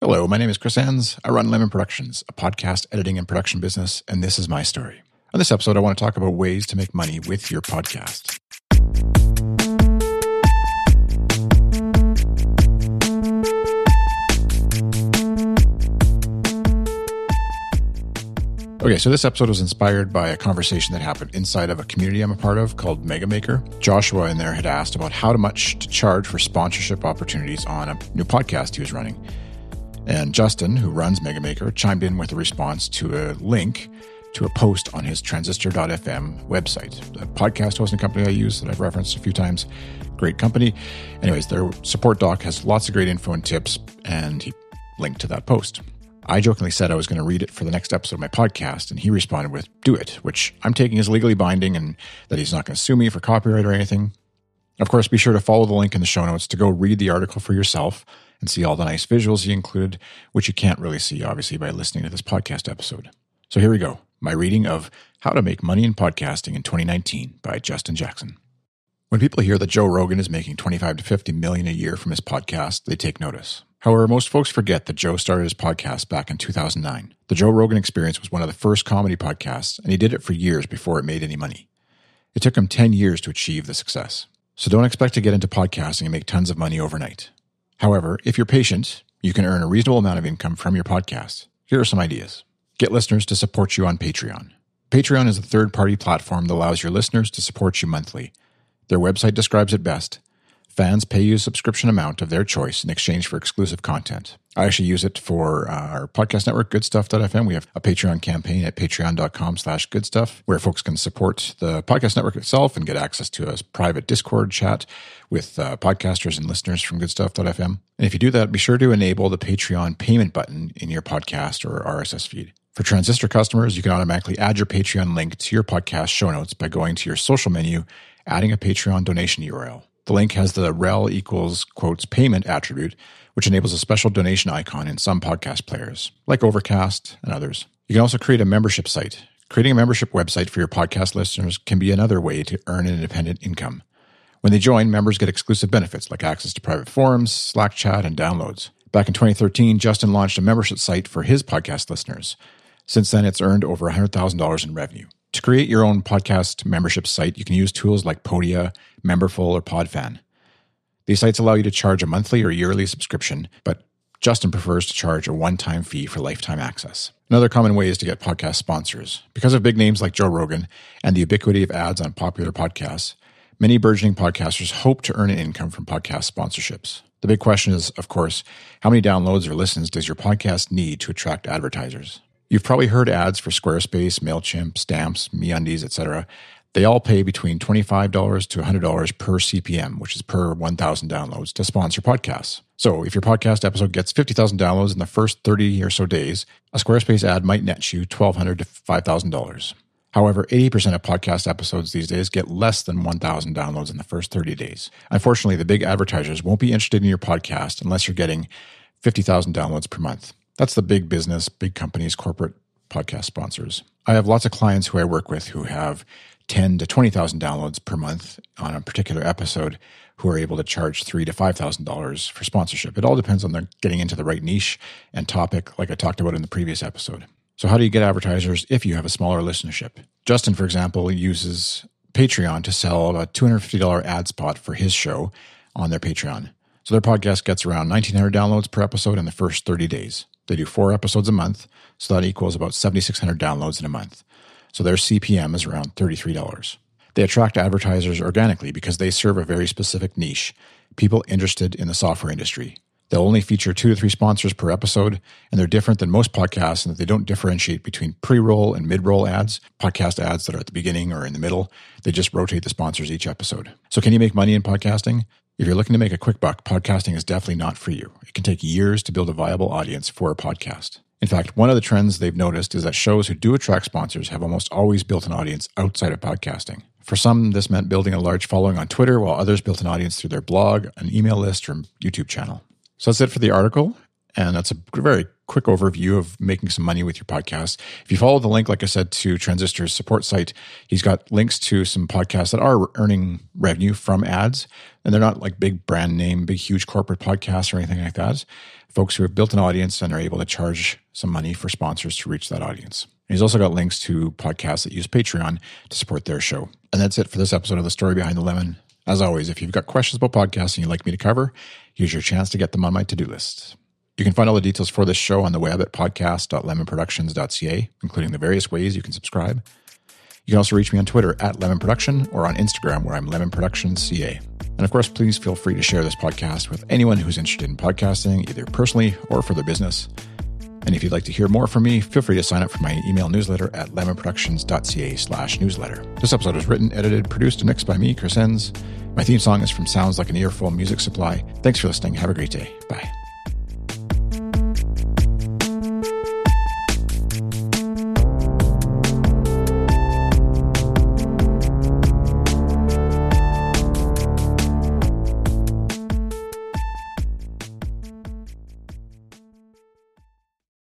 Hello, my name is Chris Enns. I run Lemon Productions, a podcast editing and production business, and this is my story. On this episode, I want to talk about ways to make money with your podcast. Okay, so this episode was inspired by a conversation that happened inside of a community I'm a part of called Mega Maker. Joshua in there had asked about how much to charge for sponsorship opportunities on a new podcast he was running. And Justin, who runs Mega Maker, chimed in with a response to a link to a post on his transistor.fm website, a podcast hosting company I use that I've referenced a few times. Great company. Anyways, their support doc has lots of great info and tips, and he linked to that post. I jokingly said I was going to read it for the next episode of my podcast, and he responded with, "Do it," which I'm taking as legally binding and that he's not going to sue me for copyright or anything. Of course, be sure to follow the link in the show notes to go read the article for yourself and see all the nice visuals he included, which you can't really see, obviously, by listening to this podcast episode. So here we go. My reading of How to Make Money in Podcasting in 2019 by Justin Jackson. When people hear that Joe Rogan is making $25 to $50 million a year from his podcast, they take notice. However, most folks forget that Joe started his podcast back in 2009. The Joe Rogan Experience was one of the first comedy podcasts, and he did it for years before it made any money. It took him 10 years to achieve the success. So don't expect to get into podcasting and make tons of money overnight. However, if you're patient, you can earn a reasonable amount of income from your podcast. Here are some ideas. Get listeners to support you on Patreon. Patreon is a third-party platform that allows your listeners to support you monthly. Their website describes it best. Fans pay you a subscription amount of their choice in exchange for exclusive content. I actually use it for our podcast network, goodstuff.fm. We have a Patreon campaign at patreon.com/goodstuff where folks can support the podcast network itself and get access to a private Discord chat with podcasters and listeners from goodstuff.fm. And if you do that, be sure to enable the Patreon payment button in your podcast or RSS feed. For Transistor customers, you can automatically add your Patreon link to your podcast show notes by going to your social menu, adding a Patreon donation URL. The link has the rel equals quotes payment attribute, which enables a special donation icon in some podcast players, like Overcast and others. You can also create a membership site. Creating a membership website for your podcast listeners can be another way to earn an independent income. When they join, members get exclusive benefits like access to private forums, Slack chat, and downloads. Back in 2013, Justin launched a membership site for his podcast listeners. Since then, it's earned over $100,000 in revenue. To create your own podcast membership site, you can use tools like Podia, Memberful, or Podfan. These sites allow you to charge a monthly or yearly subscription, but Justin prefers to charge a one-time fee for lifetime access. Another common way is to get podcast sponsors. Because of big names like Joe Rogan and the ubiquity of ads on popular podcasts, many burgeoning podcasters hope to earn an income from podcast sponsorships. The big question is, of course, how many downloads or listens does your podcast need to attract advertisers? You've probably heard ads for Squarespace, MailChimp, Stamps, MeUndies, etc. They all pay between $25 to $100 per CPM, which is per 1,000 downloads, to sponsor podcasts. So if your podcast episode gets 50,000 downloads in the first 30 or so days, a Squarespace ad might net you $1,200 to $5,000. However, 80% of podcast episodes these days get less than 1,000 downloads in the first 30 days. Unfortunately, the big advertisers won't be interested in your podcast unless you're getting 50,000 downloads per month. That's the big business, big companies, corporate podcast sponsors. I have lots of clients who I work with who have 10 to 20,000 downloads per month on a particular episode who are able to charge $3,000 to $5,000 for sponsorship. It all depends on them getting into the right niche and topic, like I talked about in the previous episode. So how do you get advertisers if you have a smaller listenership? Justin, for example, uses Patreon to sell a $250 ad spot for his show on their Patreon. So their podcast gets around 1,900 downloads per episode in the first 30 days. They do 4 episodes a month, so that equals about 7,600 downloads in a month. So their CPM is around $33. They attract advertisers organically because they serve a very specific niche, people interested in the software industry. They'll only feature 2 to 3 sponsors per episode, and they're different than most podcasts in that they don't differentiate between pre-roll and mid-roll ads, podcast ads that are at the beginning or in the middle. They just rotate the sponsors each episode. So can you make money in podcasting? If you're looking to make a quick buck, podcasting is definitely not for you. It can take years to build a viable audience for a podcast. In fact, one of the trends they've noticed is that shows who do attract sponsors have almost always built an audience outside of podcasting. For some, this meant building a large following on Twitter, while others built an audience through their blog, an email list, or YouTube channel. So that's it for the article, and that's a very quick overview of making some money with your podcast. If you follow the link, like I said, to Transistor's support site, he's got links to some podcasts that are earning revenue from ads. And they're not like big brand name, big, huge corporate podcasts or anything like that. Folks who have built an audience and are able to charge some money for sponsors to reach that audience. And he's also got links to podcasts that use Patreon to support their show. And that's it for this episode of The Story Behind the Lemon. As always, if you've got questions about podcasting you'd like me to cover, here's your chance to get them on my to-do list. You can find all the details for this show on the web at podcast.lemonproductions.ca, including the various ways you can subscribe. You can also reach me on Twitter at Lemon Production or on Instagram where I'm Lemon Productions CA. And of course, please feel free to share this podcast with anyone who's interested in podcasting, either personally or for their business. And if you'd like to hear more from me, feel free to sign up for my email newsletter at lemonproductions.ca/newsletter. This episode was written, edited, produced, and mixed by me, Chris Enns. My theme song is from Sounds Like an Earful Music Supply. Thanks for listening. Have a great day. Bye.